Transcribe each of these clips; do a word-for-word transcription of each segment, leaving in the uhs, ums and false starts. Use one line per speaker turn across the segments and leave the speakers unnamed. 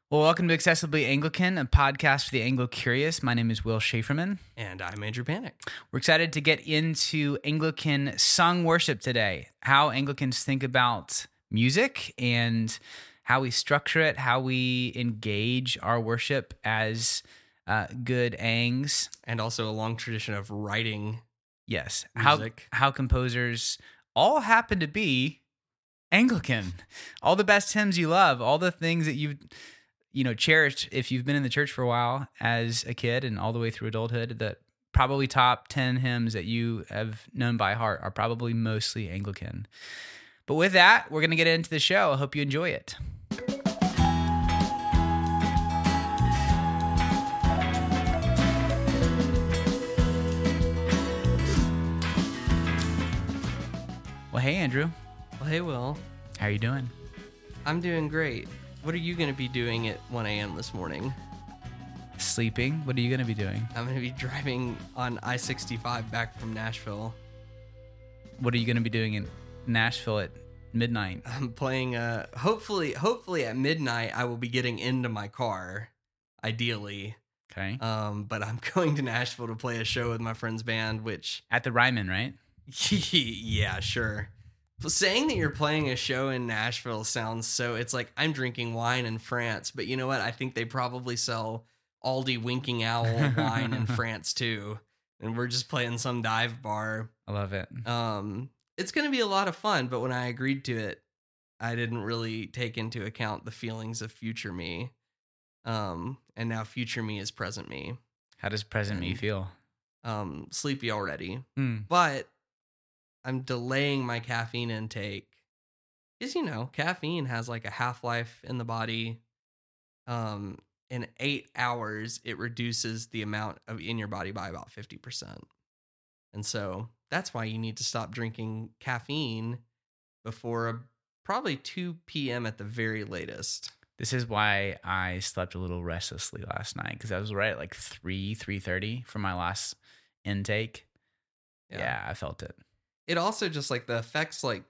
Well, welcome to Accessibly Anglican, a podcast for the Anglo-curious. My name is Will Schaeferman.
And I'm Andrew Panic.
We're excited to get into Anglican sung worship today, how Anglicans think about music and how we structure it, how we engage our worship as uh, good Angs.
And also a long tradition of writing
Yes,
music.
How, how composers all happen to be Anglican. All the best hymns you love, all the things that you've you know, cherished if you've been in the church for a while as a kid and all the way through adulthood, the probably top ten hymns that you have known by heart are probably mostly Anglican. But with that, we're going to get into the show. I hope you enjoy it. Well, hey, Andrew.
Well, hey, Will.
How are you doing?
I'm doing great. What are you going to be doing at one a.m. this morning?
Sleeping. What are you going to be doing?
I'm going to be driving on I sixty-five back from Nashville.
What are you going to be doing in Nashville at midnight?
I'm playing, uh, hopefully, hopefully at midnight, I will be getting into my car, ideally.
Okay.
Um, but I'm going to Nashville to play a show with my friend's band, which...
At the Ryman, right?
Yeah, sure. Saying that you're playing a show in Nashville sounds so, it's like I'm drinking wine in France, but you know what? I think they probably sell Aldi Winking Owl wine in France too. And we're just playing some dive bar.
I love it.
Um, it's going to be a lot of fun, but when I agreed to it, I didn't really take into account the feelings of future me. Um, and now future me is present me.
How does present
and,
me feel?
Um, sleepy already.
Hmm.
But I'm delaying my caffeine intake because, you know, caffeine has like a half-life in the body. Um, in eight hours, it reduces the amount of in your body by about fifty percent. And so that's why you need to stop drinking caffeine before a, probably two p.m. at the very latest.
This is why I slept a little restlessly last night, because I was right at like three, three thirty for my last intake. Yeah, yeah I felt it.
It also just like the effects like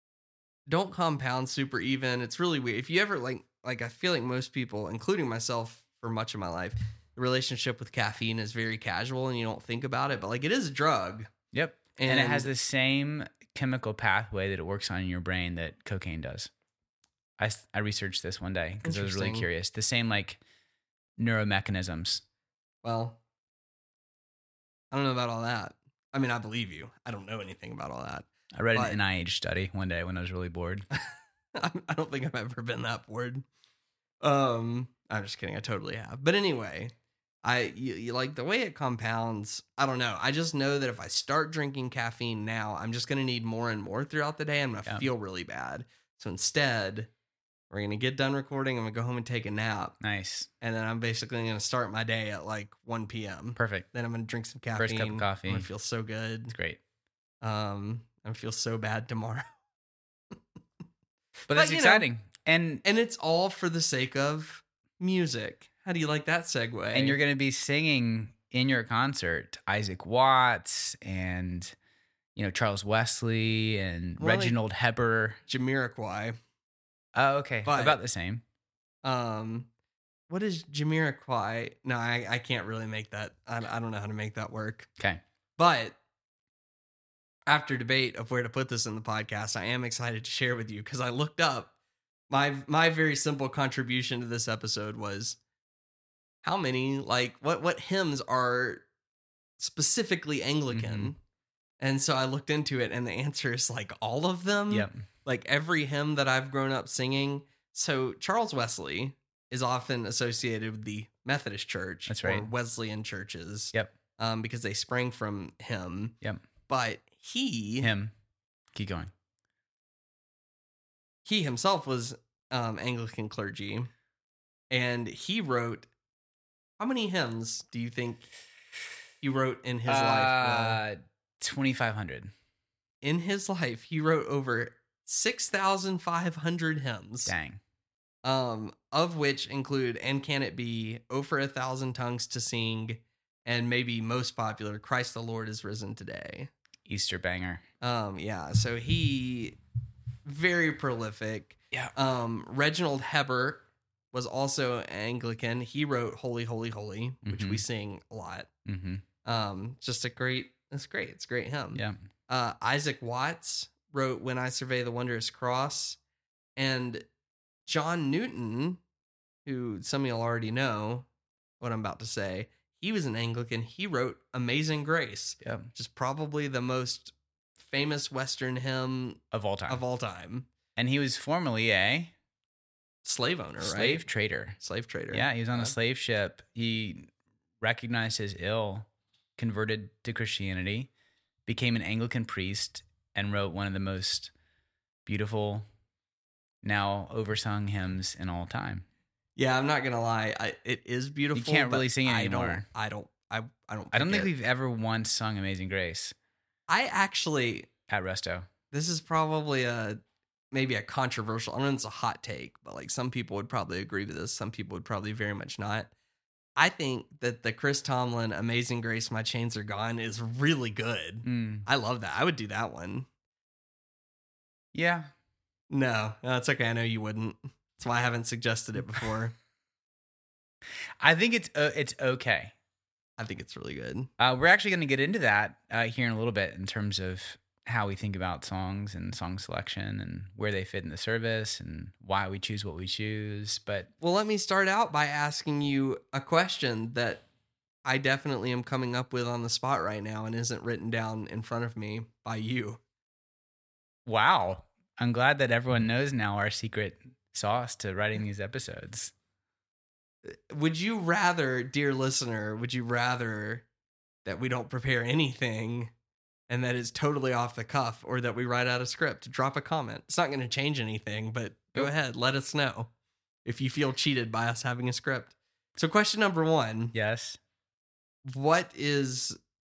don't compound super even. It's really weird. If you ever like, like I feel like most people, including myself for much of my life, the relationship with caffeine is very casual and you don't think about it, but like it is a drug.
Yep. And, and it has the same chemical pathway that it works on in your brain that cocaine does. I, I researched this one day because I was really curious. The same like neuromechanisms.
Well, I don't know about all that. I mean, I believe you. I don't know anything about all that.
I read but, an N I H study one day when I was really bored.
I don't think I've ever been that bored. Um, I'm just kidding. I totally have. But anyway, I you, you like the way it compounds. I don't know. I just know that if I start drinking caffeine now, I'm just going to need more and more throughout the day. I'm going to yeah. feel really bad. So instead, we're going to get done recording. I'm going to go home and take a nap.
Nice.
And then I'm basically going to start my day at like one p.m.
Perfect.
Then I'm going to drink some caffeine.
First cup of coffee.
I'm going to feel so good.
It's great.
Um, I feel so bad tomorrow.
But that's exciting.
Know,
and
and it's all for the sake of music. How do you like that segue?
And you're going to be singing in your concert Isaac Watts and, you know, Charles Wesley and well, Reginald like Heber.
Jamiroquai.
Oh, okay. But, about the same.
Um, what is Jamiroquai? No, I, I can't really make that. I, I don't know how to make that work.
Okay.
But after debate of where to put this in the podcast, I am excited to share with you because I looked up my my very simple contribution to this episode was how many like what what hymns are specifically Anglican. Mm-hmm. And so I looked into it and the answer is like all of them.
Yep.
Like every hymn that I've grown up singing. So Charles Wesley is often associated with the Methodist Church.
That's right.
Or Wesleyan churches.
Yep.
Um, because they sprang from him.
Yep.
But he...
Him. Keep going.
He himself was um, Anglican clergy. And he wrote... How many hymns do you think he wrote in his
uh,
life? Well,
twenty-five hundred.
In his life, he wrote over six thousand five hundred hymns.
Dang.
Um, of which include And Can It Be, Oh for a Thousand Tongues to Sing, and maybe most popular, Christ the Lord is Risen Today.
Easter banger.
Um, yeah, so he, very prolific.
Yeah.
Um, Reginald Heber, was also Anglican. He wrote "Holy, Holy, Holy," which
Mhm.
we sing a lot.
Mm-hmm.
Um, just a great. It's great. It's a great hymn.
Yeah.
Uh, Isaac Watts wrote "When I Survey the Wondrous Cross," and John Newton, who some of y'all already know what I'm about to say, he was an Anglican. He wrote "Amazing Grace,"
Yeah.
which is probably the most famous Western hymn
Of all time.
of all time.
And he was formerly a
Slave owner,
slave
right?
trader.
Slave trader.
Yeah, he was on
Yeah.
a slave ship. He recognized his ill, converted to Christianity, became an Anglican priest, and wrote one of the most beautiful, now oversung hymns in all time.
Yeah, I'm not gonna lie. I, it is beautiful.
You can't
but
really sing it
I
anymore.
Don't, I don't. I. I don't.
I don't
pick
think
it.
we've ever once sung Amazing Grace
I actually.
at Resto.
This is probably a maybe a controversial. I don't know. It's a hot take, but like some people would probably agree with this. Some people would probably very much not. I think that the Chris Tomlin "Amazing Grace, My Chains Are Gone" is really good.
Mm.
I love that. I would do that one.
Yeah.
No, no, it's okay. I know you wouldn't. That's why I haven't suggested it before.
I think it's uh, it's okay.
I think it's really good.
Uh, we're actually going to get into that uh, here in a little bit in terms of how we think about songs and song selection and where they fit in the service and why we choose what we choose. But
Well, let me start out by asking you a question that I definitely am coming up with on the spot right now and isn't written down in front of me by you.
wow, I'm glad that everyone knows now our secret sauce to writing these episodes.
Would you rather, dear listener, would you rather that we don't prepare anything and that it's totally off the cuff, or that we write out a script? Drop a comment. It's not going to change anything, but go
Nope.
ahead. Let us know if you feel cheated by us having a script. So question number one,
Yes.
what is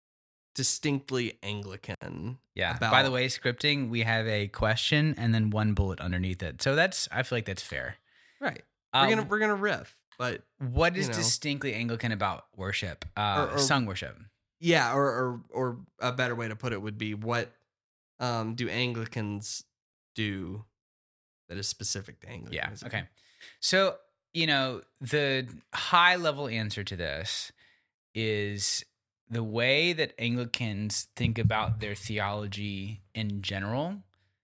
distinctly Anglican?
Yeah.
about-
By the way, scripting, we have a question and then one bullet underneath it. So that's, I feel like that's fair.
Right.
Uh,
We're gonna we're gonna riff, but
what is
you know.
distinctly Anglican about worship, uh,
Or- or-
sung worship?
yeah, or, or or a better way to put it would be, what um do Anglicans do that is specific to
Yeah.
Anglicanism?
Okay. So, you know, the high level answer to this is the way that Anglicans think about their theology in general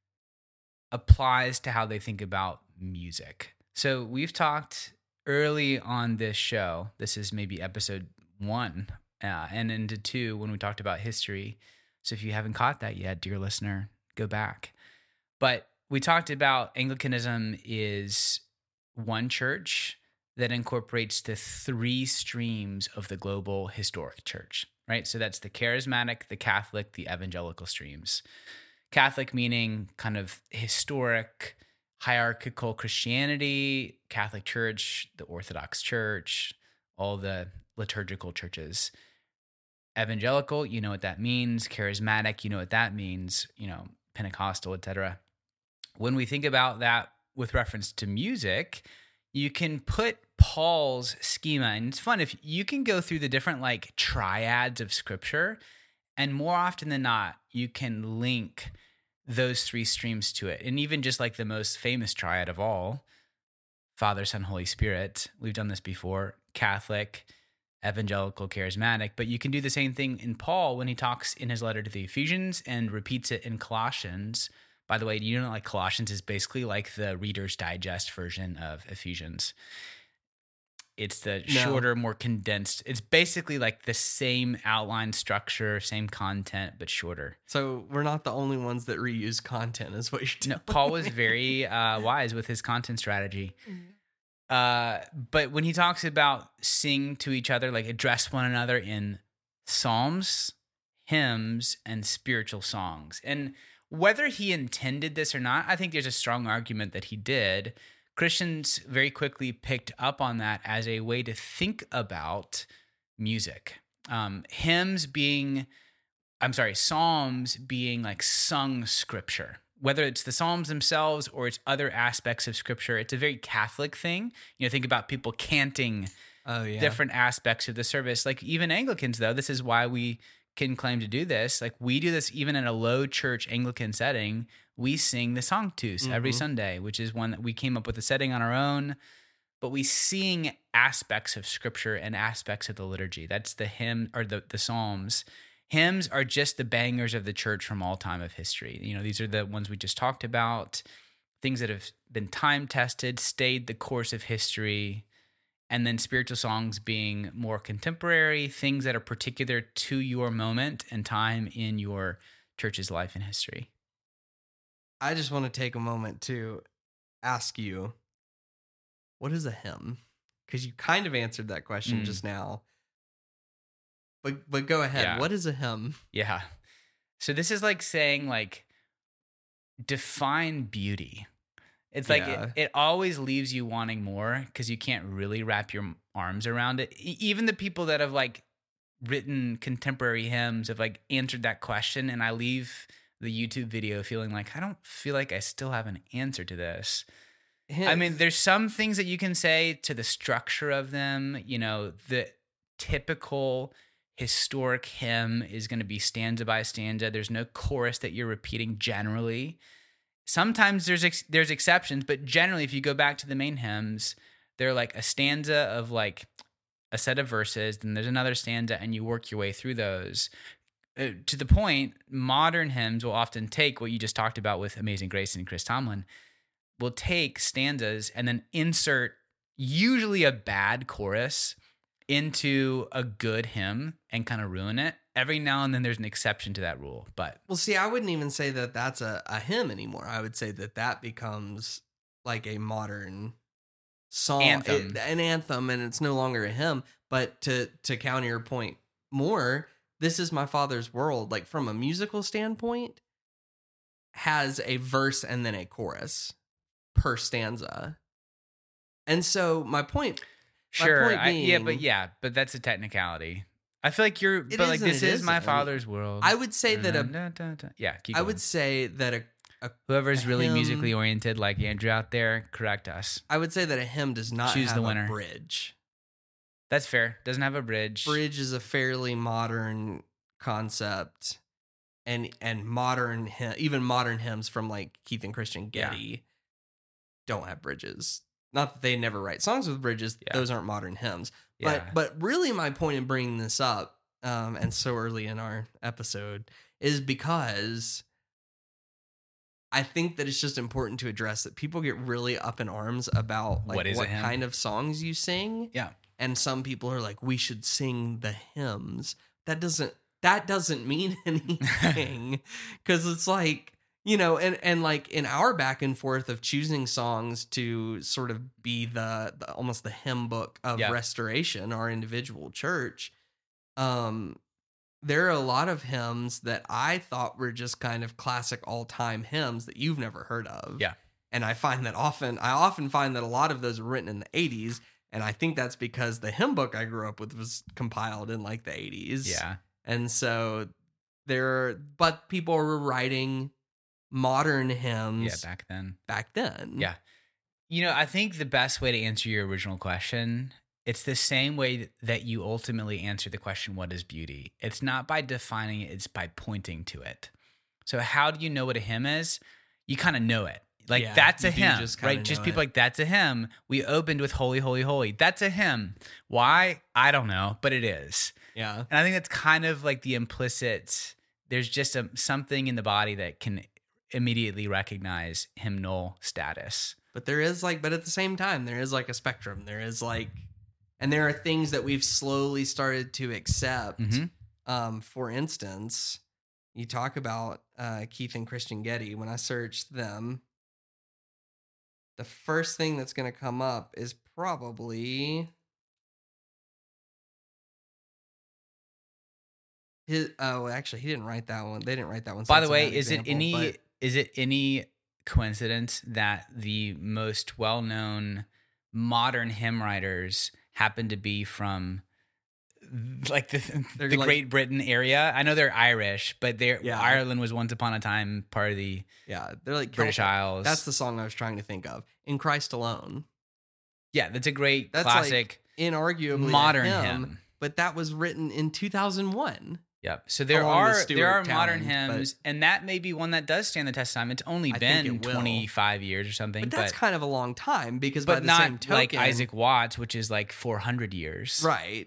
applies to how they think about music. So we've talked early on this show. This is maybe episode one uh, and into two when we talked about history. So if you haven't caught that yet, dear listener, go back. But we talked about Anglicanism is one church that incorporates the three streams of the global historic church, right? So that's the charismatic, the Catholic, the evangelical streams. Catholic meaning kind of historic, hierarchical Christianity, Catholic Church, the Orthodox Church, all the liturgical churches. Evangelical, you know what that means. Charismatic, you know what that means. You know, Pentecostal, et cetera. When we think about that with reference to music, you can put Paul's schema, and it's fun if you can go through the different like triads of scripture, and more often than not, you can link those three streams to it. And even just like the most famous triad of all, Father, Son, Holy Spirit, we've done this before, Catholic, evangelical, charismatic, but you can do the same thing in Paul when he talks in his letter to the Ephesians and repeats it in Colossians. By the way, you know, like Colossians is basically like the Reader's Digest version of Ephesians. It's the
No.
shorter, more condensed. It's basically like the same outline structure, same content, but shorter.
So we're not the only ones that reuse content, is what you're
No,
telling
Paul was
me.
very uh, wise with his content strategy. Uh, but when he talks about sing to each other, like address one another in psalms, hymns, and spiritual songs. And whether he intended this or not, I think there's a strong argument that he did. Christians very quickly picked up on that as a way to think about music. Um, hymns being, I'm sorry, psalms being like sung scripture. Whether it's the psalms themselves or it's other aspects of scripture, it's a very Catholic thing. You know, think about people canting
Oh yeah.
different aspects of the service. Like even Anglicans, though, this is why we can claim to do this. Like we do this even in a low church Anglican setting. We sing the Sanctus every
Mhm.
Sunday, which is one that we came up with a setting on our own. but we sing aspects of scripture and aspects of the liturgy. That's the hymn or the, the Psalms. Hymns are just the bangers of the church from all time of history. You know, these are the ones we just talked about, things that have been time tested, stayed the course of history, and then spiritual songs being more contemporary, things that are particular to your moment and time in your church's life and history.
I just want to take a moment to ask you, what is a hymn? Because you kind of answered that question
Mm.
just now. But but go ahead.
Yeah.
What is a hymn?
Yeah. So this is like saying like define beauty. It's like
Yeah.
it, it always leaves you wanting more because you can't really wrap your arms around it. E- even the people that have like written contemporary hymns have like answered that question, and I leave the YouTube video feeling like I don't feel like I still have an answer to this. I mean, there's some things that you can say to the structure of them. You know, the typical historic hymn is going to be stanza by stanza. There's no chorus that you're repeating generally. Sometimes there's ex- there's exceptions, but generally, if you go back to the main hymns, they're like a stanza of like a set of verses, then there's another stanza, and you work your way through those. Uh, to the point, modern hymns will often take what you just talked about with Amazing Grace and Chris Tomlin, will take stanzas and then insert usually a bad chorus into a good hymn and kind of ruin it. Every now and then there's an exception to that rule, but
Well, see, I wouldn't even say that that's a, a hymn anymore. I would say that that becomes like a modern song,
Anthem.
it- an anthem, and it's no longer a hymn. But to to counter your point more, This Is My Father's World, like from a musical standpoint, has a verse and then a chorus per stanza. And so my point, my
sure.
point
I, yeah, but
being-
yeah, but that's a technicality. I feel like you're,
It
but like
is and
this
it
is my
isn't.
father's world.
I would say that a,
Dun, dun, dun, dun. yeah, keep
I
going.
would say that a, a
Whoever's
a
really
hymn-
musically oriented, like Andrew out there, correct us.
I would say that a hymn does not
Choose
have
the
a
winner.
bridge.
That's fair. Doesn't have a bridge.
Bridge is a fairly modern concept, and and modern hy- even modern hymns from like Keith and Christian
Yeah.
Getty don't have bridges. Not that they never write songs with bridges;
Yeah.
those aren't modern hymns.
Yeah.
But but really, my point in bringing this up, um, and so early in our episode, is because I think that it's just important to address that people get really up in arms about like
What is a
what
hymn?
kind of songs you sing.
Yeah.
And some people are like, we should sing the hymns. That doesn't that doesn't mean anything. Cause it's like, you know, and, and like in our back and forth of choosing songs to sort of be the, the almost the hymn book of
Yeah.
Restoration, our individual church, um, there are a lot of hymns that I thought were just kind of classic all-time hymns that you've never heard of.
Yeah.
And I find that often, I often find that a lot of those were written in the eighties. And I think that's because the hymn book I grew up with was compiled in like the eighties.
Yeah.
And so there, but people were writing modern hymns
Yeah. Back then.
back then.
Yeah. You know, I think the best way to answer your original question, it's the same way that you ultimately answer the question, what is beauty? It's not by defining it, it's by pointing to it. So how do you know what a hymn is? You kind of know it. Like,
Yeah,
that's a
you do
hymn,
just kinda
right? Just
know
people
it.
like, that's a hymn. We opened with Holy, Holy, Holy. That's a hymn. Why? I don't know, but it is.
Yeah.
And I think that's kind of like the implicit, there's just a, something in the body that can immediately recognize hymnal status.
But there is like, but at the same time, there is like a spectrum. There is like, and there are things that we've slowly started to accept.
Mhm.
Um, for instance, you talk about uh, Keith and Christian Getty. When I searched them, the first thing that's going to come up is probably his. Oh, actually, he didn't write that one. They didn't write that one.
By
so
the
it's a
way,
bad
is it
example,
any
but-
is it any coincidence that the most well-known modern hymn writers happen to be from like the,
They're
the
like-
Great Britain area? I know they're Irish, but they're
Yeah.
Ireland was once upon a time part of the
Yeah, they're like
British
Celtic.
Isles.
That's the song I was trying to think of. In Christ Alone,
yeah, that's a great
That's
classic
inarguably a
modern
hymn,
hymn.
but that was written in two thousand one.
Yep. So there
Along with
are
Stuart
there are modern
Townend, but-
hymns, and that may be one that does stand the test of time. It's only
I think
been
it will.
twenty-five years or something,
But that's
but
kind of a long time because by
but
the
not
same token,
like Isaac Watts, which is like four hundred years.
right?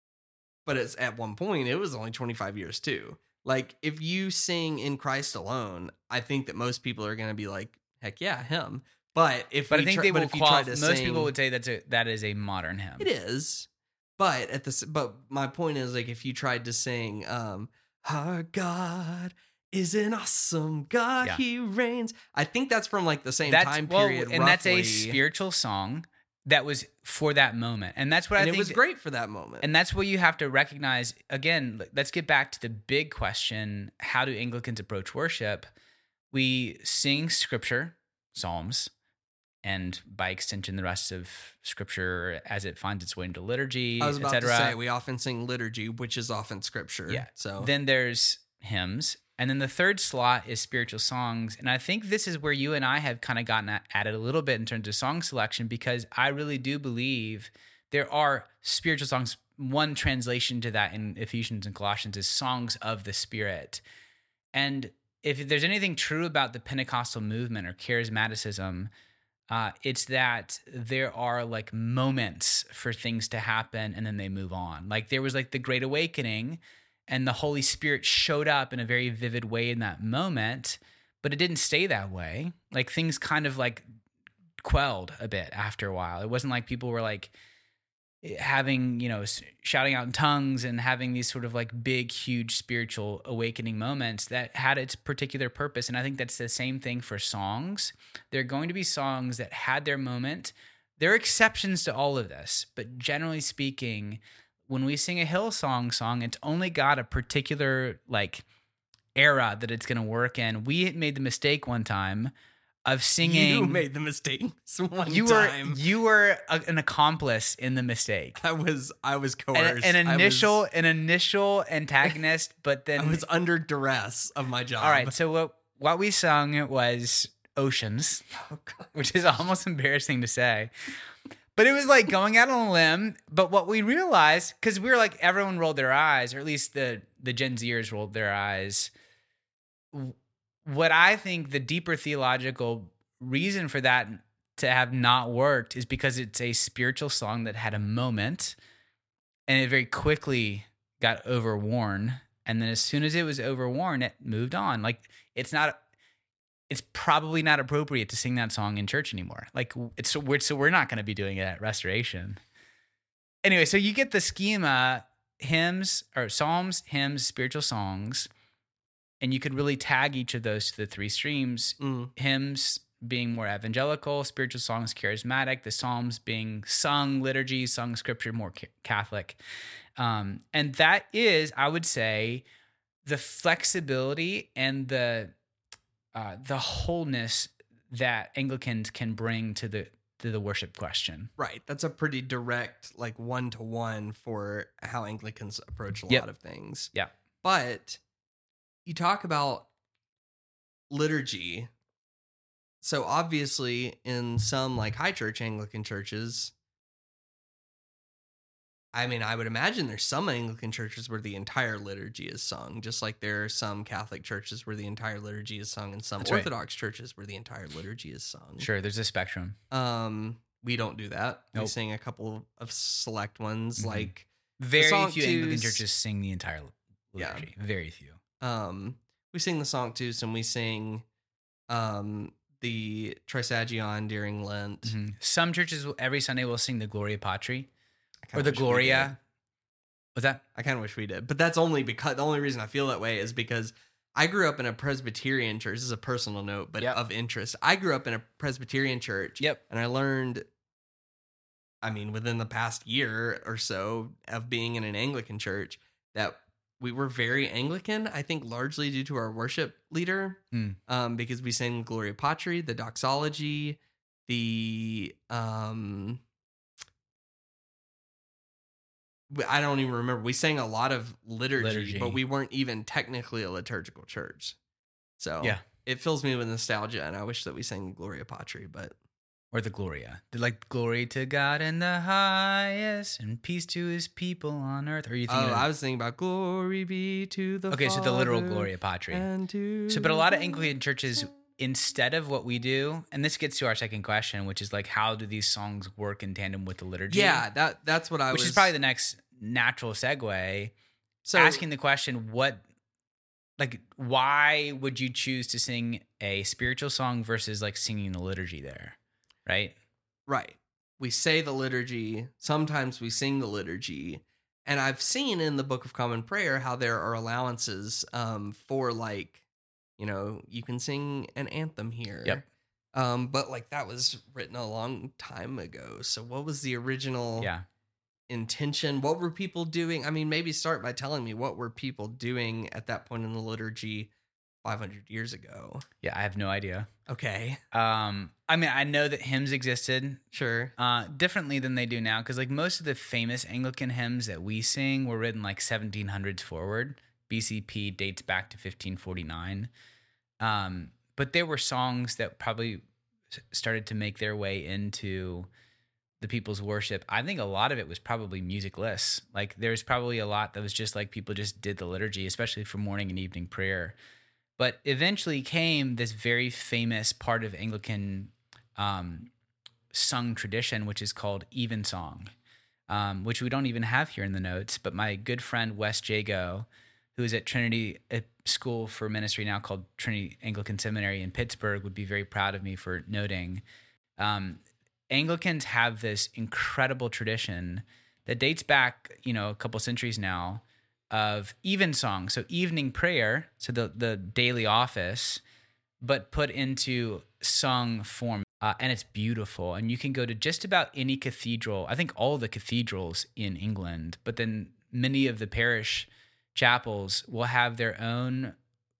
But it's at one point it was only twenty-five years too. Like if you sing "In Christ Alone," I think that most people are going to be like, "Heck yeah, him." But if
But
we
I think
try,
they
but
will
if you try
qualify.
to
Most
sing,
people would say that's a that is a modern hymn.
it is. But at the but my point is like if you tried to sing, um, "Our God is an awesome God,
Yeah.
He reigns," I think that's from like the same
That's
time
well,
period,
and that's a
roughly.
spiritual song that was for that moment, and that's what
and
I
it
think
was great for that moment.
And that's what you have to recognize. Again, like, let's get back to the big question: how do Anglicans approach worship? We sing scripture, psalms, and by extension, the rest of scripture as it finds its way into liturgy,
I was about
et
to
cetera.
say we often sing liturgy, which is often scripture.
Yeah.
So
Then there's hymns. And then the third slot is spiritual songs. And I think this is where you and I have kind of gotten at, at it a little bit in terms of song selection, because I really do believe there are spiritual songs. One translation to that in Ephesians and Colossians is songs of the Spirit. And if there's anything true about the Pentecostal movement or charismaticism, uh, it's that there are like moments for things to happen and then they move on. Like there was like the Great Awakening, and the Holy Spirit showed up in a very vivid way in that moment, but it didn't stay that way. Like things kind of like quelled a bit after a while. It wasn't like people were like having, you know, shouting out in tongues and having these sort of like big, huge spiritual awakening moments that had its particular purpose. And I think that's the same thing for songs. There are going to be songs that had their moment. There are exceptions to all of this, but generally speaking, when we sing a Hillsong song, it's only got a particular like era that it's going to work in. We made the mistake one time of singing.
you made the mistake one
you
time.
were you were a, an accomplice in the mistake.
I was I was
An,
coerced.
an
I
initial
was,
an initial antagonist, but then
I was under duress of my job.
all right. So what what we sung was Oceans,
Oh, God.
which is almost embarrassing to say. But it was like going out on a limb. But what we realized, because we were like, everyone rolled their eyes, or at least the, the Gen Zers rolled their eyes. What I think the deeper theological reason for that to have not worked is because it's a spiritual song that had a moment and it very quickly got overworn. And then as soon as it was overworn, it moved on. Like it's not... it's probably not appropriate to sing that song in church anymore. Like it's so we're so we're not going to be doing it at Restoration. Anyway, so you get the schema: hymns or psalms, hymns, spiritual songs, and you could really tag each of those to the three streams.
Mm.
Hymns being more evangelical, spiritual songs charismatic, the psalms being sung liturgy, sung scripture more Catholic, um, and that is, I would say, the flexibility and the Uh, the wholeness that Anglicans can bring to the to the worship question.
Right. That's a pretty direct, like one to one for how Anglicans approach a
Yep.
lot of things.
Yeah.
But you talk about liturgy. So obviously, in some like high church Anglican churches, I mean, I would imagine there's some Anglican churches where the entire liturgy is sung, just like there are some Catholic churches where the entire liturgy is sung, and some
That's right.
Orthodox churches where the entire liturgy is sung.
Sure, there's a spectrum.
Um, we don't do that. We
Nope.
sing a couple of select ones,
Mhm.
like
Very
song
few Anglican
twos-
churches sing the entire
Yeah.
liturgy. Very few.
um, we sing the Sanctus and we sing um the Trisagion during Lent.
Mhm. Some churches will, every Sunday will sing the Gloria Patri
I kinda
or the
wish we
Gloria.
did.
What's that?
I kind of wish we did, but that's only because the only reason I feel that way is because I grew up in a Presbyterian church. This is a personal note, but
Yep.
of interest. I grew up in a Presbyterian church.
Yep.
And I learned, I mean, within the past year or so of being in an Anglican church, that we were very Anglican, I think largely due to our worship leader,
Hmm.
um, because we sang Gloria Patri, the doxology, the... um. I don't even remember. We sang a lot of liturgy,
Liturgy.
but we weren't even technically a liturgical church. So
Yeah.
it fills me with nostalgia, and I wish that we sang Gloria Patri, but
Or the Gloria. They're like, glory to God in the highest and peace to his people on earth. Or are you thinking
Oh,
of,
I was thinking about glory be to the
okay,
Father
so the literal Gloria Patri.
and to
So, but a lot of
the
Anglican churches, instead of what we do, and this gets to our second question, which is like, how do these songs work in tandem with the liturgy?
Yeah, that that's what I
which
was.
is probably the next natural segue.
so
Asking the question, what, like, why would you choose to sing a spiritual song versus like singing the liturgy there, right?
Right. We say the liturgy. Sometimes we sing the liturgy. And I've seen in the Book of Common Prayer how there are allowances um, for like, you know, you can sing an anthem here.
Yep.
Um, but like that was written a long time ago. So what was the original
Yeah.
intention? What were people doing? I mean, maybe start by telling me what were people doing at that point in the liturgy five hundred years ago?
Yeah, I have no idea.
Okay.
Um, I mean, I know that hymns existed
Sure.
uh, differently than they do now, because like most of the famous Anglican hymns that we sing were written like seventeen hundreds forward. B C P dates back to fifteen forty-nine. Um, but there were songs that probably s- started to make their way into the people's worship. I think a lot of it was probably musicless. Like there's probably a lot that was just like people just did the liturgy, especially for morning and evening prayer. But eventually came this very famous part of Anglican um, sung tradition, which is called evensong, um, which we don't even have here in the notes. But my good friend Wes Jago, who is at Trinity a School for Ministry now called Trinity Anglican Seminary in Pittsburgh, would be very proud of me for noting. Um, Anglicans have this incredible tradition that dates back, you know, a couple centuries now, of evensong, so evening prayer, so the the daily office, but put into sung form, uh, and it's beautiful. And you can go to just about any cathedral. I think all the cathedrals in England, but then many of the parish chapels will have their own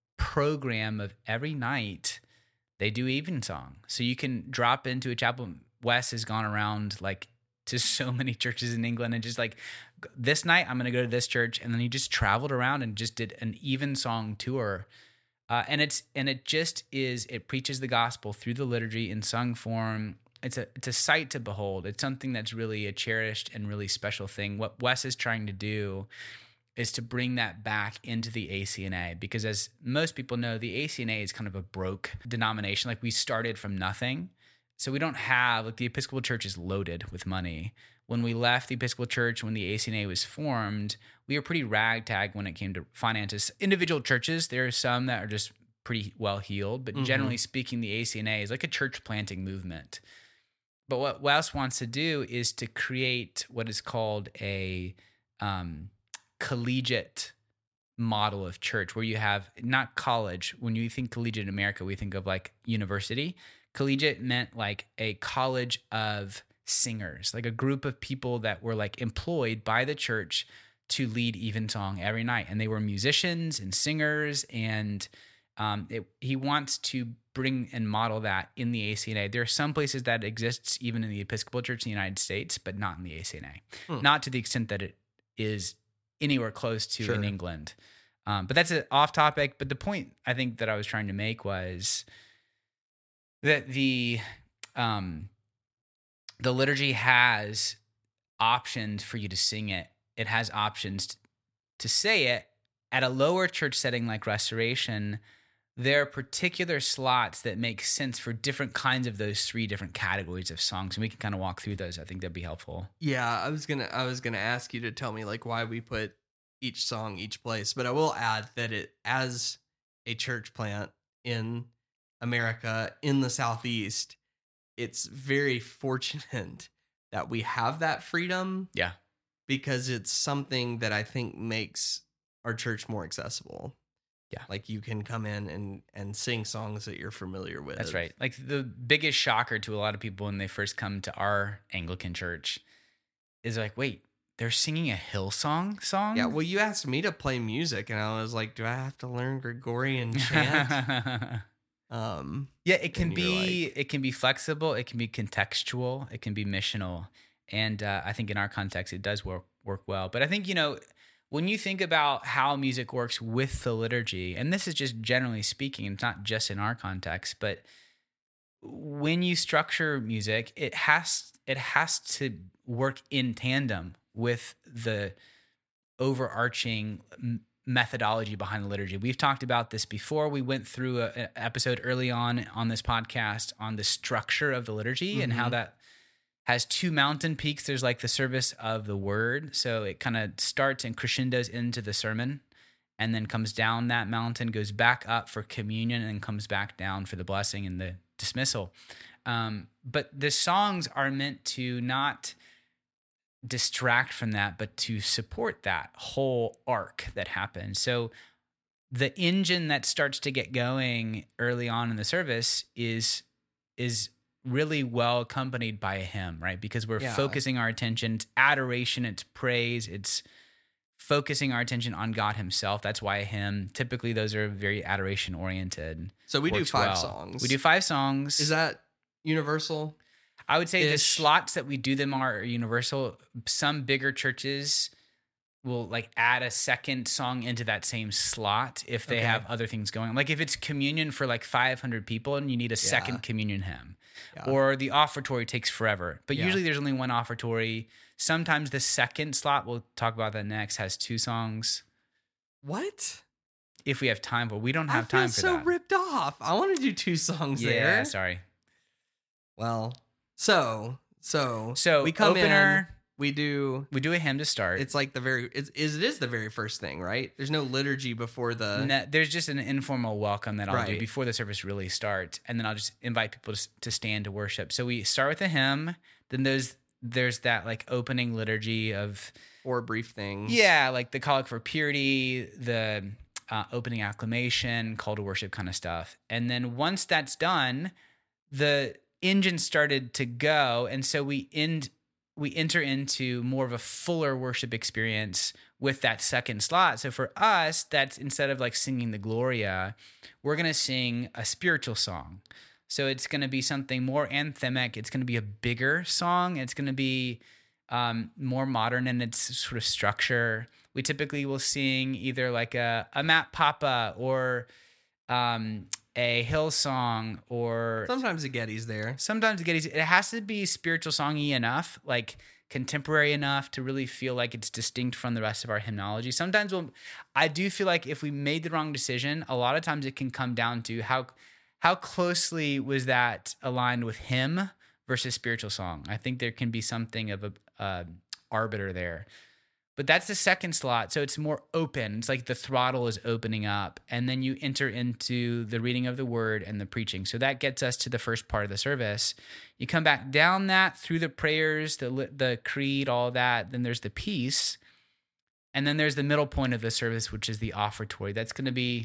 program of every night they do evensong. So you can drop into a chapel. Wes has gone around like to so many churches in England and just like, this night I'm going to go to this church, and then he just traveled around and just did an evensong tour, uh, and it's and it just is it preaches the gospel through the liturgy in sung form. It's a it's a sight to behold. It's something that's really a cherished and really special thing. What Wes is trying to do is to bring that back into the A C N A, because as most people know, the A C N A is kind of a broke denomination. Like we started from nothing. So we don't have, like the Episcopal Church is loaded with money. When we left the Episcopal Church, when the A C N A was formed, we were pretty ragtag when it came to finances. Individual churches, there are some that are just pretty well heeled, but mm-hmm. generally speaking, the A C N A is like a church planting movement. But what Wes wants to do is to create what is called a um, collegiate model of church, where you have not college. When you think collegiate in America, we think of like university. Collegiate meant like a college of singers, like a group of people that were like employed by the church to lead evensong every night. And they were musicians and singers. And um, it, he wants to bring and model that in the A C N A. There are some places that exists even in the Episcopal Church in the United States, but not in the A C N A. Hmm. Not to the extent that it is anywhere close to sure. in England. Um, but that's an off topic. But the point I think that I was trying to make was that the um, the liturgy has options for you to sing it. It has options to say it. At a lower church setting like Restoration, there are particular slots that make sense for different kinds of those three different categories of songs, and we can kind of walk through those. I think that'd be helpful.
Yeah, I was gonna I was gonna ask you to tell me like why we put each song each place, but I will add that it, as a church plant in America, in the Southeast, it's very fortunate that we have that freedom.
Yeah.
Because it's something that I think makes our church more accessible.
Yeah.
Like you can come in and, and sing songs that you're familiar with.
That's right. Like the biggest shocker to a lot of people when they first come to our Anglican church is like, wait, they're singing a Hillsong song?
Yeah, well, you asked me to play music, and I was like, do I have to learn Gregorian chant? um,
yeah, it can be like, it can be flexible, it can be contextual, it can be missional, and uh, I think in our context it does work work well. But I think, you know, when you think about how music works with the liturgy, and this is just generally speaking, it's not just in our context, but when you structure music, it has it has to work in tandem with the overarching m- methodology behind the liturgy. We've talked about this before. We went through an episode early on on this podcast on the structure of the liturgy mm-hmm. and how that has two mountain peaks. There's like the service of the word. So it kind of starts and crescendos into the sermon and then comes down that mountain, goes back up for communion, and comes back down for the blessing and the dismissal. Um, but the songs are meant to not distract from that, but to support that whole arc that happens. So the engine that starts to get going early on in the service is is really well accompanied by a hymn, right? Because we're yeah. focusing our attention, it's adoration, it's praise, it's focusing our attention on God himself. That's why a hymn, typically those are very adoration oriented.
So we do five
well.
songs.
We do five songs.
Is that universal?
I would say Ish. The slots that we do them are universal. Some bigger churches will like add a second song into that same slot if they okay. have other things going on. Like if it's communion for like five hundred people and you need a yeah. second communion hymn. Yeah. Or the offertory takes forever. But yeah. usually there's only one offertory. Sometimes the second slot, we'll talk about that next, has two songs.
What?
If we have time for it. We don't have
I feel
time for
so
that.
ripped off. I want to do two songs
yeah,
there.
Yeah, sorry.
Well, so, so,
so
we come
opener,
in, we do,
we do a hymn to start.
It's like the very, it's, it is the very first thing, right? There's no liturgy before the.
No, there's just an informal welcome that I'll
right.
do before the service really starts. And then I'll just invite people to, to stand to worship. So we start with a hymn. Then there's, there's that like opening liturgy of.
Four brief things.
Yeah. Like the collect for purity, the uh, opening acclamation, call to worship kind of stuff. And then once that's done, the engine started to go. And so we end, we enter into more of a fuller worship experience with that second slot. So for us, that's instead of like singing the Gloria, we're going to sing a spiritual song. So it's going to be something more anthemic. It's going to be a bigger song. It's going to be um, more modern in its sort of structure. We typically will sing either like a, a Matt Papa or um, a Hillsong or
sometimes a Getty's there.
Sometimes a Getty's. It has to be spiritual songy enough, like contemporary enough to really feel like it's distinct from the rest of our hymnology. Sometimes we'll, I do feel like if we made the wrong decision, a lot of times it can come down to how how closely was that aligned with hymn versus spiritual song. I think there can be something of a uh, arbiter there. But that's the second slot, so it's more open. It's like the throttle is opening up, and then you enter into the reading of the word and the preaching. So that gets us to the first part of the service. You come back down that through the prayers, the the creed, all that. Then there's the peace, and then there's the middle point of the service, which is the offertory. That's going to be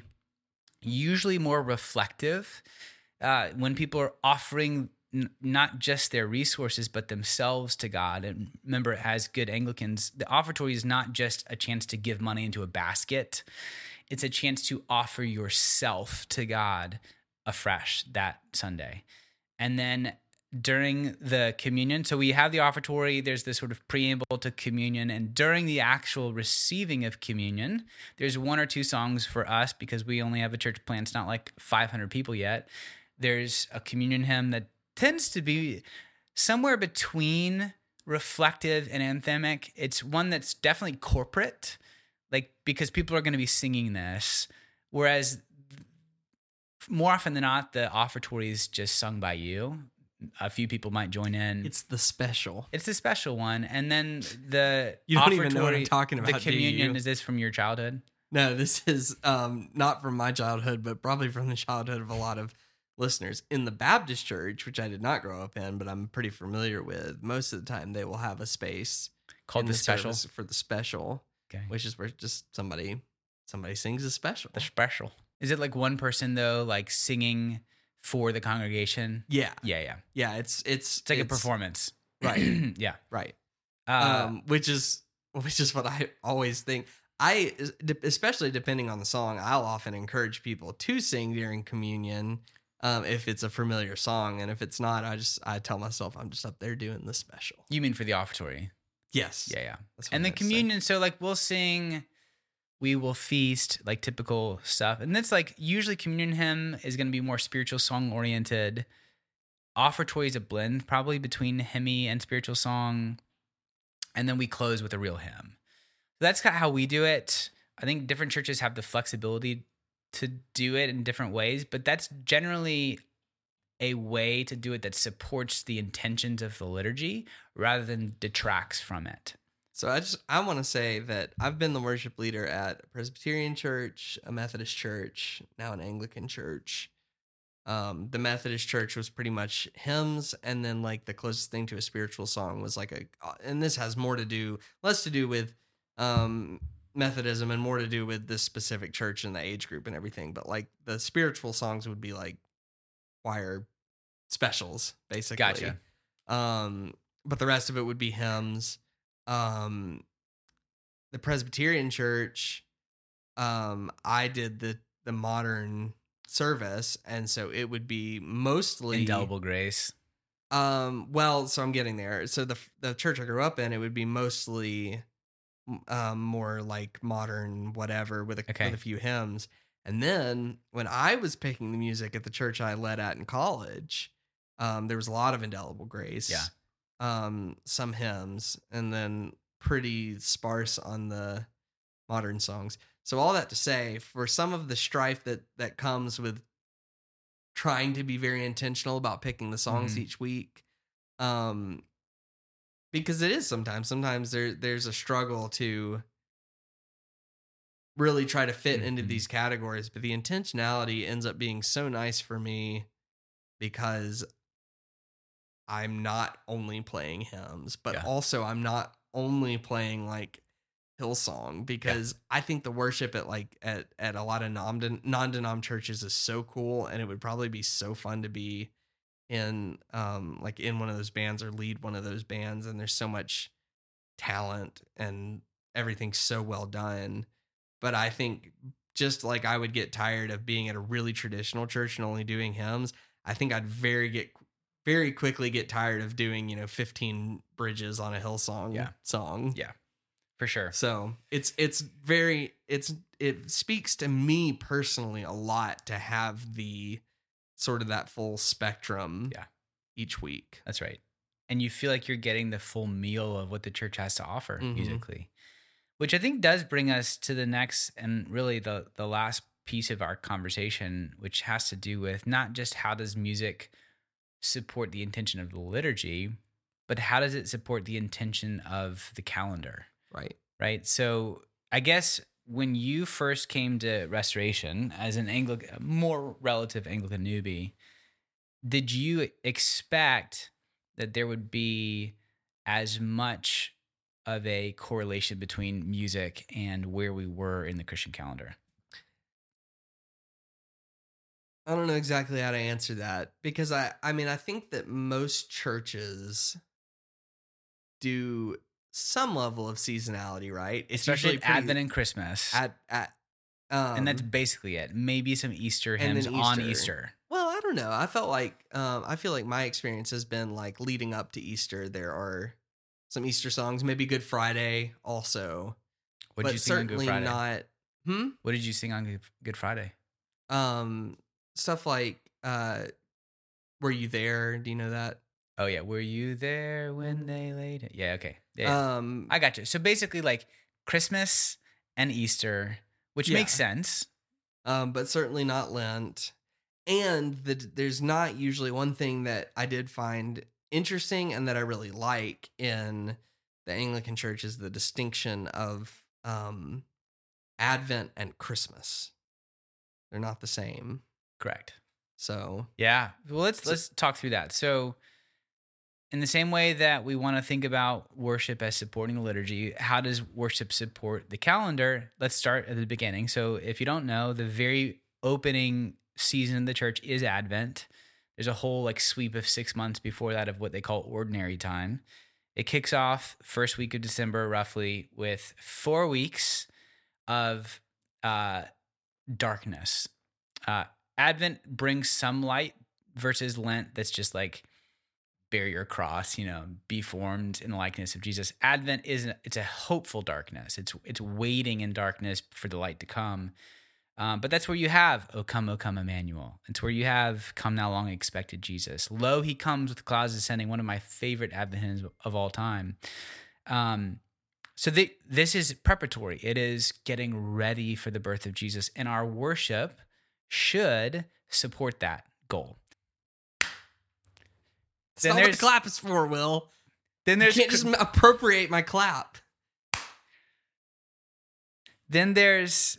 usually more reflective uh, when people are offering not just their resources, but themselves to God. And remember, as good Anglicans, the offertory is not just a chance to give money into a basket. It's a chance to offer yourself to God afresh that Sunday. And then during the communion, so we have the offertory, there's this sort of preamble to communion. And during the actual receiving of communion, there's one or two songs for us because we only have a church plan. It's not like five hundred people yet. There's a communion hymn that tends to be somewhere between reflective and anthemic. It's one that's definitely corporate, like because people are going to be singing this, whereas more often than not, the offertory is just sung by you. A few people might join in.
It's the special.
It's the special one, and then the
you don't
offertory,
even know what I'm talking about.
The communion,
do you?
Is this from your childhood?
No, this is um, not from my childhood, but probably from the childhood of a lot of listeners. In the Baptist church, which I did not grow up in, but I'm pretty familiar with, most of the time they will have a space
called the, the special
for the special,
okay.
which is where just somebody somebody sings a special.
The special. Is it like one person though, like singing for the congregation?
Yeah,
yeah, yeah,
yeah. It's it's
it's like
it's,
a performance,
right?
yeah,
right.
Uh,
um, which is which is what I always think. I, especially depending on the song, I'll often encourage people to sing during communion. Um, if it's a familiar song, and if it's not, I just I tell myself I'm just up there doing the special.
You mean for the offertory?
Yes.
Yeah, yeah. And the communion, so like we'll sing, we will feast, like typical stuff, and that's like usually communion hymn is going to be more spiritual song oriented. offertory is a blend probably between hymny and spiritual song. And then we close with a real hymn. So that's kind of how we do it. I think different churches have the flexibility to do it in different ways, but that's generally a way to do it that supports the intentions of the liturgy rather than detracts from it.
So I just I want to say that I've been the worship leader at a Presbyterian church, a Methodist church, now an Anglican church. Um, the Methodist church was pretty much hymns, and then like the closest thing to a spiritual song was like a, and this has more to do, less to do with um, Methodism and more to do with this specific church and the age group and everything. But like the spiritual songs would be like choir specials, basically.
Gotcha.
Um, but the rest of it would be hymns. Um, the Presbyterian church, um, I did the the modern service, and so it would be mostly
Indelible Grace.
Um, well, so I'm getting there. So the the church I grew up in, it would be mostly um more like modern whatever with a
Okay.
with a few hymns. And then when I was picking the music at the church I led at in college, um, there was a lot of Indelible Grace.
Yeah.
Um, some hymns, and then pretty sparse on the modern songs. So all that to say, for some of the strife that that comes with trying to be very intentional about picking the songs
Mhm.
each week, um, because it is sometimes. Sometimes there there's a struggle to really try to fit into
Mhm.
these categories, but the intentionality ends up being so nice for me because I'm not only playing hymns, but
Yeah.
also I'm not only playing like Hillsong, because I think the worship at like at, at a lot of non non-denom churches is so cool, and it would probably be so fun to be in um like in one of those bands or lead one of those bands, and there's so much talent and everything's so well done. But I think just like I would get tired of being at a really traditional church and only doing hymns, I think I'd very get very quickly get tired of doing, you know, fifteen bridges on a Hillsong
Yeah.
song.
Yeah, for sure.
So it's it's very it's it speaks to me personally a lot to have the sort of that full spectrum
Yeah.
each week.
That's right. And you feel like you're getting the full meal of what the church has to offer
Mhm.
musically, which I think does bring us to the next and really the the last piece of our conversation, which has to do with not just how does music support the intention of the liturgy, but how does it support the intention of the calendar,
Right.
right? So I guess when you first came to Restoration as an Anglican, more relative Anglican newbie, did you expect that there would be as much of a correlation between music and where we were in the Christian calendar?
I don't know exactly how to answer that, because I I mean I think that most churches do some level of seasonality, right? It's
Especially
usually
at
pretty
Advent and Christmas.
at at um
and that's basically it. Maybe some Easter
and
hymns
then
on
Easter.
Easter.
Well, I don't know. I felt like um I feel like my experience has been like leading up to Easter there are some Easter songs, maybe Good Friday also.
What did
but
you sing on Good
certainly
Friday?
not hmm
What did you sing on Good- Good Friday?
um stuff like uh Were You There? Do you know that?
Oh yeah, were you there when they laid it? Yeah, okay. Yeah, yeah.
Um
I got you. So basically like Christmas and Easter, which
Yeah.
makes sense.
um, but certainly not Lent. And the, there's not usually one thing that I did find interesting and that I really like in the Anglican Church is the distinction of um, Advent and Christmas. They're not the same.
Correct.
So
Yeah. Well, let's
So-
let's talk through that. So in the same way that we want to think about worship as supporting the liturgy, how does worship support the calendar? Let's start at the beginning. So if you don't know, the very opening season of the church is Advent. There's a whole like sweep of six months before that of what they call ordinary time. It kicks off first week of December, roughly, with four weeks of uh, darkness. Uh, Advent brings some light versus Lent that's just like bear your cross, you know, be formed in the likeness of Jesus. Advent isn't, it's a hopeful darkness. It's it's waiting in darkness for the light to come. Um, but that's where you have, O come, O come, Emmanuel. It's where you have, come now long expected Jesus. Lo, he comes with clouds descending, one of my favorite Advent hymns of all time. Um, so the, this is preparatory. It is getting ready for the birth of Jesus. And our worship should support that goal.
That's then not what the clap is for, Will.
Then there's
you can't just appropriate my clap.
Then there's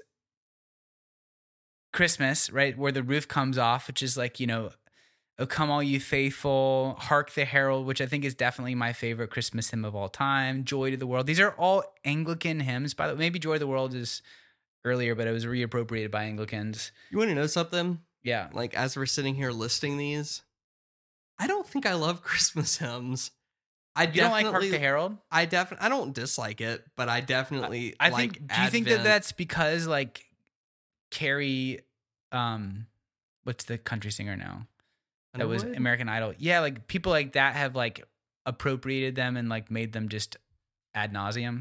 Christmas, right, where the roof comes off, which is like, you know, O come all you faithful, Hark the Herald, which I think is definitely my favorite Christmas hymn of all time, Joy to the World. These are all Anglican hymns. By the way, maybe Joy to the World is earlier, but it was reappropriated by Anglicans.
You want to know something?
Yeah.
Like, as we're sitting here listing these, I don't think I love Christmas hymns. I
you don't like Hark the Herald?
I definitely, I don't dislike it, but I definitely
I, I
like
think, do
Advent.
you think that that's because, like, Carrie, um, what's the country singer now? That was American Idol. Yeah, like people like that have like appropriated them and like made them just ad nauseum.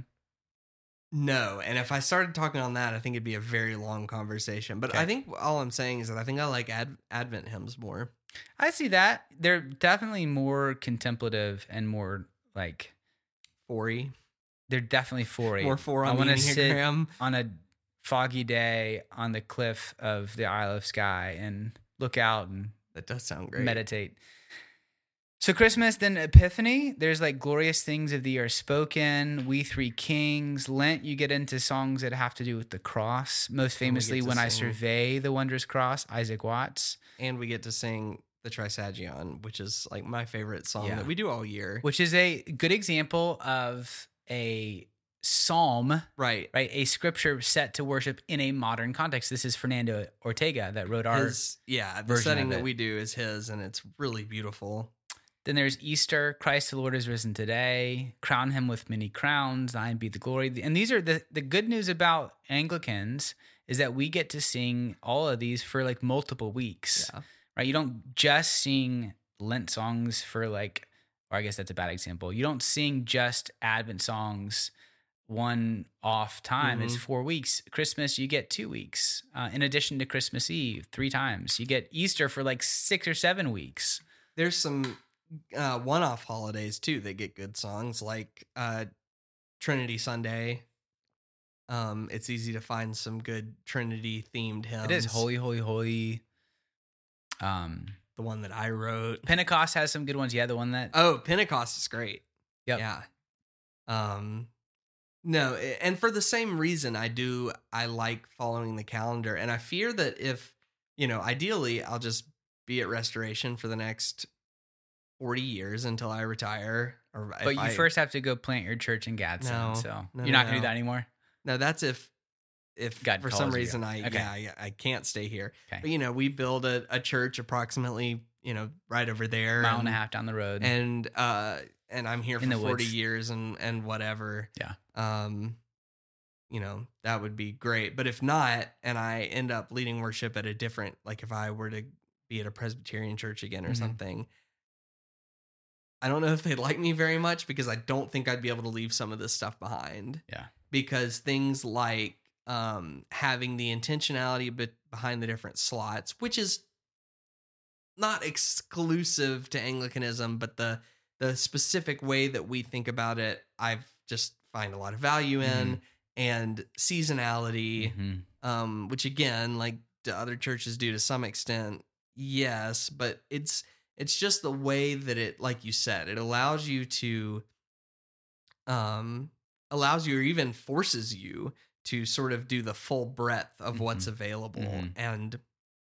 No, and if I started talking on that, I think it'd be a very long conversation. But
Okay.
I think all I'm saying is that I think I like ad- Advent hymns more.
I see that. They're definitely more contemplative and more like
four-y.
They're definitely four-y.
More four on
I
the
wanna sit
Enneagram.
on a foggy day on the cliff of the Isle of Skye and look out and
That does sound great.
meditate. So Christmas, then Epiphany, there's like glorious things of thee are spoken, We Three Kings. Lent, you get into songs that have to do with the cross. Most famously,
to
When I
sing-
Survey the Wondrous Cross, Isaac Watts,
And we get to sing the Trisagion, which is like my favorite song
Yeah.
that we do all year.
which is a good example of a psalm,
Right.
right? A scripture set to worship in a modern context. This is Fernando Ortega that wrote our.
His, yeah, the
version
setting
of
that
it.
we do is his, and it's really beautiful.
Then there's Easter, Christ the Lord is risen today, crown him with many crowns, thine be the glory. And these are the, the good news about Anglicans is that we get to sing all of these for like multiple weeks,
Yeah.
right? You don't just sing Lent songs for like, or I guess that's a bad example. You don't sing just Advent songs one off time. It's
Mhm.
four weeks. Christmas, you get two weeks. Uh, in addition to Christmas Eve, three times. You get Easter for like six or seven weeks.
There's some uh, one-off holidays too that get good songs, like uh, Trinity Sunday. Um, it's easy to find some good Trinity-themed hymns.
It is holy, holy, holy. Um,
The one that I wrote.
Pentecost has some good ones. Yeah, the one that.
Oh, Pentecost is great.
Yep.
Yeah. Um, no, a- and for the same reason, I do. I like following the calendar, and I fear that if you know, ideally, I'll just be at Restoration for the next forty years until I retire. Or if
But you
I-
first have to go plant your church in Gadsden.
No,
so
no,
you're not
no,
going to do
no.
that anymore.
No, that's if if
God
for
calls
some
you.
reason I
Okay.
yeah I, I can't stay here.
Okay.
But you know, we build a, a church approximately you know right over there,
Mile and a
and-
half down the road.
and uh and I'm here
In
for
the
forty
woods.
years and and whatever.
Yeah.
Um you know, that would be great. But if not, and I end up leading worship at a different, like if I were to be at a Presbyterian church again or
Mhm.
something, I don't know if they'd like me very much because I don't think I'd be able to leave some of this stuff behind.
Yeah.
Because things like um, having the intentionality be- behind the different slots, which is not exclusive to Anglicanism, but the the specific way that we think about it, I've just find a lot of value in, and seasonality,
Mhm.
um, which again, like the other churches do to some extent, yes, but it's it's just the way that it, like you said, it allows you to, um, allows you or even forces you to sort of do the full breadth of what's
Mhm.
available,
Mhm.
and,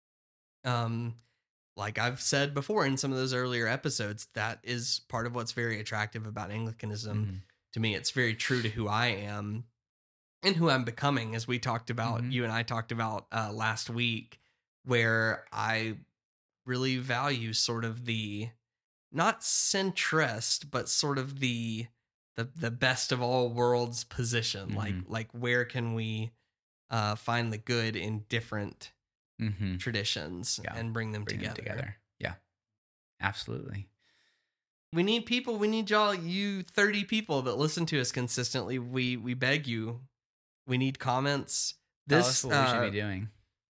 um, like I've said before in some of those earlier episodes, that is part of what's very attractive about Anglicanism.
Mhm.
To me, it's very true to who I am and who I'm becoming, as we talked about,
Mhm.
you and I talked about uh, last week, where I really value sort of the, not centrist, but sort of the the the best of all worlds position. Like
Mhm.
like where can we uh, find the good in different
Mhm.
traditions
Yeah.
and bring them
Bring them
together.
together. Yeah. Absolutely.
We need people. We need y'all, you thirty people that listen to us consistently. We we beg you. We need comments.
Tell
This
us what we
uh,
should be doing.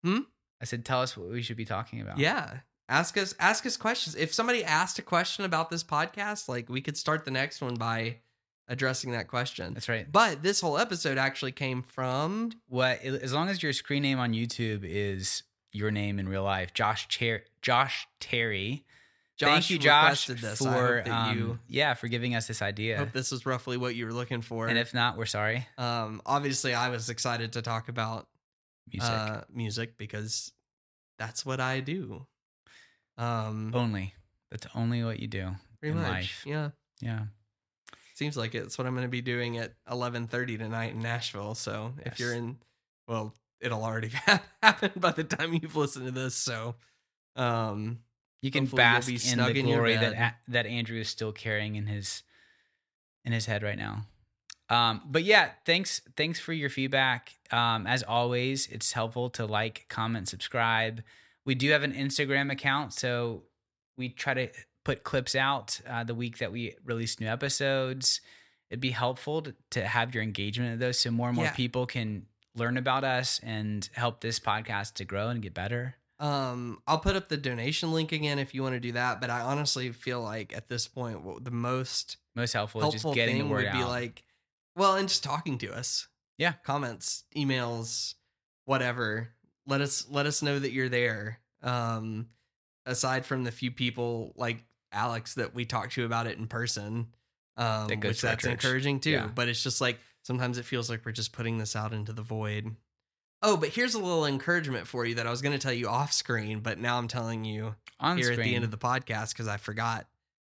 Hmm?
I said, tell us what we should be talking about.
Yeah. Ask us ask us questions. If somebody asked a question about this podcast, like we could start the next one by addressing that question.
That's right.
But this whole episode actually came from
What, as long as your screen name on YouTube is your name in real life, Josh Cher- Josh Terry.
Josh.
Thank you, Josh,
requested this.
for
I hope that
um,
you
yeah, for giving us this idea.
hope this was roughly what you were looking for.
And if not, we're sorry.
um, obviously, I was excited to talk about
Music
uh, music because that's what I do. Um,
only. That's only what you do
pretty
in
much,
life.
yeah.
Yeah.
Seems like it's what I'm going to be doing at eleven thirty tonight in Nashville. So
Yes.
if you're in, well, it'll already have happened by the time you've listened to this. So, um,
You can
hopefully you'll
bask
be
in
snug
the
in your
glory
bed.
that A- that Andrew is still carrying in his in his head right now. Um, but yeah, thanks thanks for your feedback. Um, as always, it's helpful to like, comment, subscribe. We do have an Instagram account, so we try to put clips out uh, the week that we release new episodes. It'd be helpful to, to have your engagement of those, so more and more
Yeah.
people can learn about us and help this podcast to grow and get better.
Um, I'll put up the donation link again if you want to do that. But I honestly feel like at this point, what the most
Most helpful, is
helpful
just getting
thing
the word
would be
out.
like, well, and just talking to us.
Yeah.
Comments, emails, whatever. Let us let us know that you're there. Um, aside from the few people like Alex that we talked to about it in person, um,
That goes
which
to our
that's
church.
encouraging too.
Yeah.
But it's just like sometimes it feels like we're just putting this out into the void. Oh, but here's a little encouragement for you that I was going to tell you off screen, but now I'm telling you
On
here
screen.
at the end of the podcast because I forgot.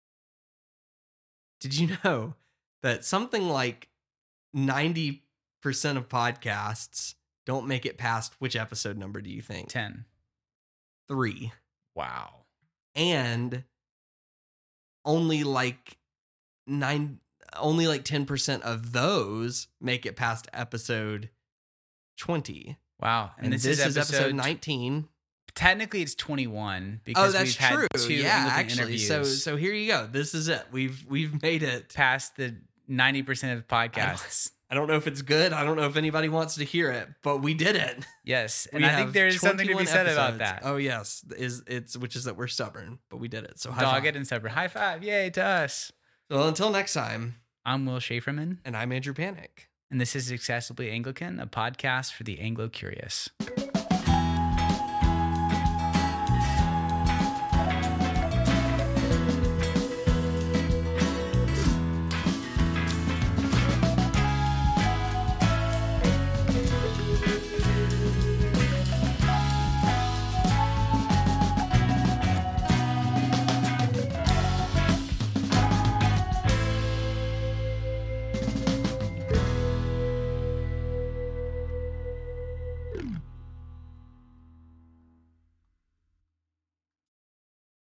Did you know that something like ninety percent of podcasts don't make it past which episode number do you think?
ten.
Three.
Wow.
And only like nine, only like ten percent of those make it past episode twenty.
Wow.
And, this, is episode, nineteen.
Technically, it's twenty-one
Oh,
because
that's
we've had
true.
two
Yeah,
Anglican
actually.
interviews
So, so here you go. This is it. We've we've made it.
past the ninety percent of podcasts.
I don't know if it's good. I don't know if anybody wants to hear it, but we did it.
Yes. And
We
I think
have
there's something to be
twenty-one
said about
episodes.
that.
Oh yes, is it's which is that we're stubborn, but we did it. So high
Dog
five.
it and separate. High five. Yay to us.
Well, until next time,
I'm Will Schaeferman,
and I'm Andrew Panic.
and this is Accessibly Anglican, a podcast for the Anglo-Curious.